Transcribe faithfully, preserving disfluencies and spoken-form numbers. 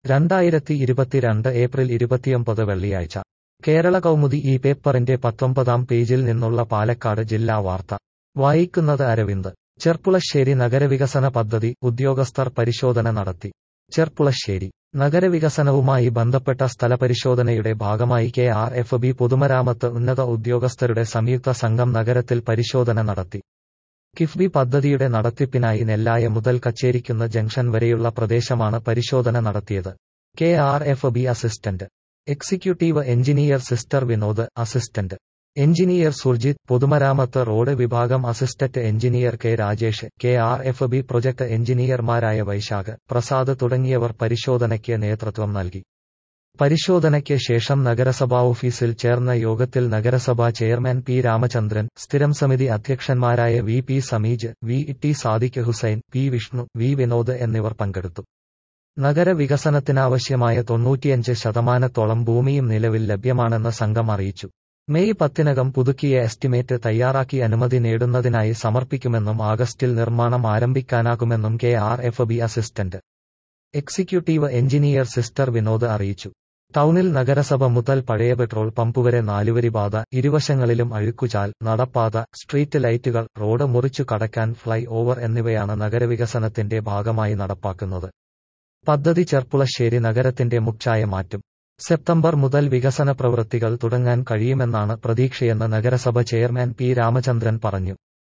രണ്ടായിരത്തി ഇരുപത്തിരണ്ട് ഏപ്രിൽ ഇരുപത്തിയൊമ്പത് വെള്ളിയാഴ്ച കേരള കൗമുദി ഈ പേപ്പറിന്റെ പത്തൊമ്പതാം പേജിൽ നിന്നുള്ള പാലക്കാട് ജില്ലാ വാർത്ത വായിക്കുന്നത് അരവിന്ദ്. ചെർപ്പുളശ്ശേരി നഗരവികസന പദ്ധതി ഉദ്യോഗസ്ഥർ പരിശോധന നടത്തി. ചെർപ്പുളശ്ശേരി നഗരവികസനവുമായി ബന്ധപ്പെട്ട സ്ഥലപരിശോധനയുടെ ഭാഗമായി കെ ആർ എഫ് ബി പൊതുമരാമത്ത് ഉന്നത ഉദ്യോഗസ്ഥരുടെ സംയുക്ത സംഘം നഗരത്തിൽ പരിശോധന നടത്തി. കിഫ്ബി പദ്ധതിയുടെ നടത്തിപ്പിനായി നെല്ലായ മുതൽ കച്ചേരിക്കുന്ന് ജംഗ്ഷൻ വരെയുള്ള പ്രദേശമാണ് പരിശോധന നടത്തിയത്. K R F B assistant executive engineer sister Vinod, assistant engineer Surjith, പൊതുമരാമത്ത് റോഡ് വിഭാഗം assistant engineer K Rajesh, K R F B project എഞ്ചിനീയർമാരായ വൈശാഖ്, പ്രസാദ് തുടങ്ങിയവർ പരിശോധനയ്ക്ക് നേതൃത്വം നൽകി. പരിശോധനയ്ക്ക് ശേഷം നഗരസഭാ ഓഫീസിൽ ചേർന്ന യോഗത്തിൽ നഗരസഭാ ചെയർമാൻ പി രാമചന്ദ്രൻ, സ്ഥിരം സമിതി അധ്യക്ഷന്മാരായ V P Sameej, V T Sadiq Hussain, P Vishnu, V Vinod എന്നിവർ പങ്കെടുത്തു. നഗര വികസനത്തിനാവശ്യമായ തൊണ്ണൂറ്റിയഞ്ച് ശതമാനത്തോളം ഭൂമിയും നിലവിൽ ലഭ്യമാണെന്ന് സംഘം അറിയിച്ചു. മെയ് പത്തിനകം പുതുക്കിയ എസ്റ്റിമേറ്റ് തയ്യാറാക്കി അനുമതി നേടുന്നതിനായി സമർപ്പിക്കുമെന്നും ആഗസ്റ്റിൽ നിർമ്മാണം ആരംഭിക്കാനാകുമെന്നും K R F B assistant executive engineer sister Vinod അറിയിച്ചു. ടൗണിൽ നഗരസഭ മുതൽ പഴയ പെട്രോൾ പമ്പുവരെ നാലുവരി പാത, ഇരുവശങ്ങളിലും അഴുക്കുചാൽ, നടപ്പാത, സ്ട്രീറ്റ് ലൈറ്റുകൾ, റോഡ് മുറിച്ചു കടക്കാൻ ഫ്ലൈ ഓവർ എന്നിവയാണ് നഗരവികസനത്തിന്റെ ഭാഗമായി നടപ്പാക്കുന്നത്. പദ്ധതി ചെർപ്പുളശ്ശേരി നഗരത്തിന്റെ മുഖച്ഛായ മാറ്റും. സെപ്റ്റംബർ മുതൽ വികസന പ്രവൃത്തികൾ തുടങ്ങാൻ കഴിയുമെന്നാണ് പ്രതീക്ഷയെന്ന് നഗരസഭ ചെയർമാൻ പി രാമചന്ദ്രൻ പറഞ്ഞു.